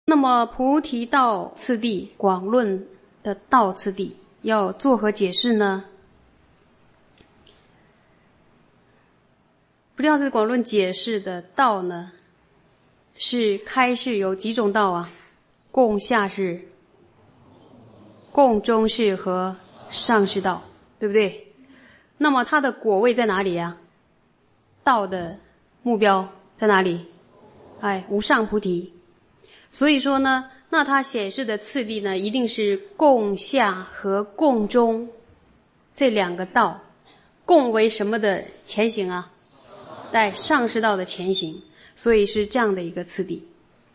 那么菩提道次第广论的道次第要作何解释呢？不料这广论解释的道呢，是开示有几种道啊？共下士、共中士和上士道，对不对？那么它的果位在哪里啊？道的目标在哪里？无上菩提。所以说呢，那它显示的次第呢，一定是共下和共中这两个道。共为什么的前行啊？在上士道的前行，所以是这样的一个次第。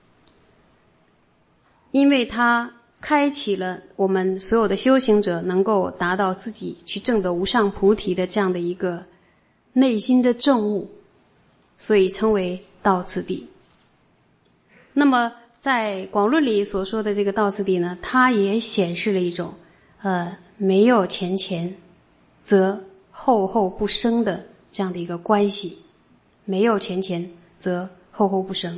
因为它开启了我们所有的修行者能够达到自己去证得无上菩提的这样的一个内心的证悟，所以称为道次第。那么在广论里所说的这个道次第呢，它也显示了一种没有前前则后后不生的这样的一个关系。没有前前则后后不生。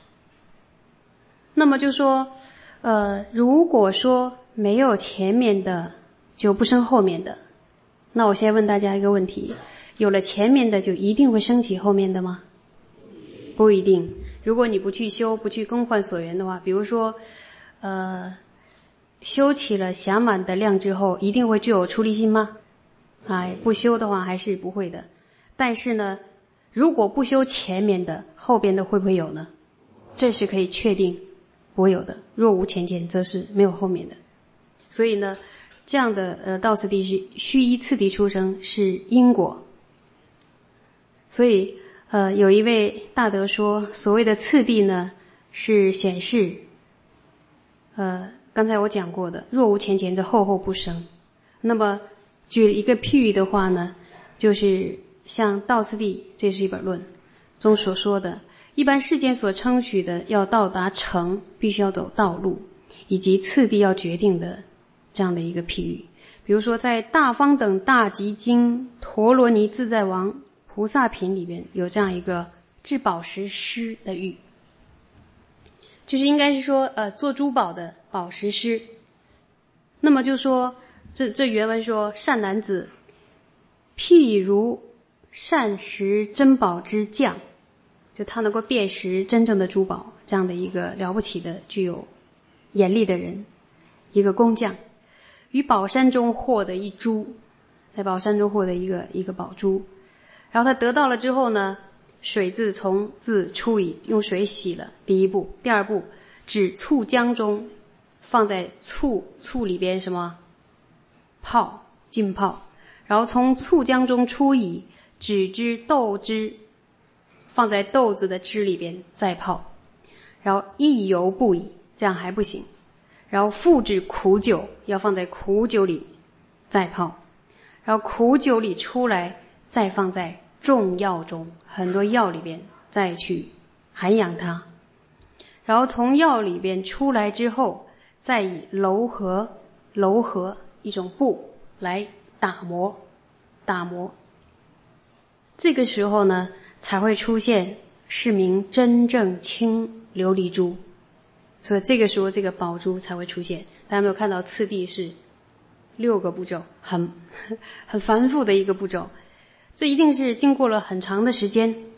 那么就说如果说没有前面的就不生后面的，那我先问大家一个问题，有了前面的就一定会升起后面的吗？不一定。如果你不去修，不去更换所缘的话，比如说修起了暇满的量之后，一定会具有出离心吗？不修的话还是不会的。但是呢，如果不修前面的，后边的会不会有呢？这是可以确定不会有的。若无前前，则是没有后面的。所以呢，这样的道次第是须依次第出生，是因果。所以有一位大德说，所谓的次第呢，是显示刚才我讲过的，若无前前，则后后不生。那么举一个譬喻的话呢，就是像道次第，这是一本论中所说的，一般世间所称许的要到达成，必须要走道路，以及次第要决定的这样的一个譬喻。比如说在大方等大集经陀罗尼自在王菩萨品里边有这样一个制宝石师的喻，就是应该是说做珠宝的宝石师。那么就说这原文说，善男子，譬如善识珍宝之匠，就他能够辨识真正的珠宝，这样的一个了不起的具有眼力的人，一个工匠，于宝山中获得一珠，在宝山中获得一个宝珠，然后他得到了之后呢，水自从自出矣，用水洗了，第一步。第二步，指醋浆中，放在醋里边什么泡，浸泡，然后从醋浆中出矣，指之豆汁，放在豆子的汁里边再泡，然后亦犹不已，这样还不行，然后复指苦酒，要放在苦酒里再泡，然后苦酒里出来再放在众药中，很多药里边再去涵养它，然后从药里边出来之后，再以柔和一种布来打磨，这个时候呢才会出现是名真正清琉璃珠。所以这个时候这个宝珠才会出现。大家没有看到次第是6个步骤，很繁复的一个步骤，这一定是经过了很长的时间